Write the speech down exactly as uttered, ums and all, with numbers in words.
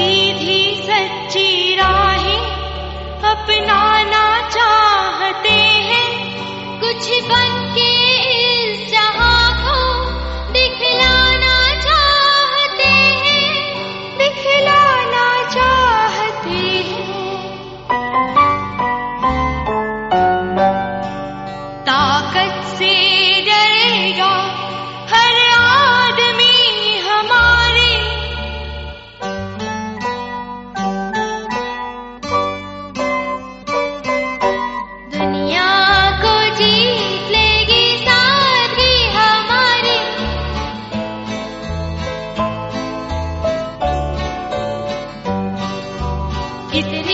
सीधी सच्ची राहें अपनाना चाहते हैं, कुछ बन के इस जहां को दिखलाना चाहते हैं, दिखलाना चाहते हैं। ताकत से डरेगा हर आदमी हमारे, दुनिया को जीत लेगी सादगी हमारी। कितने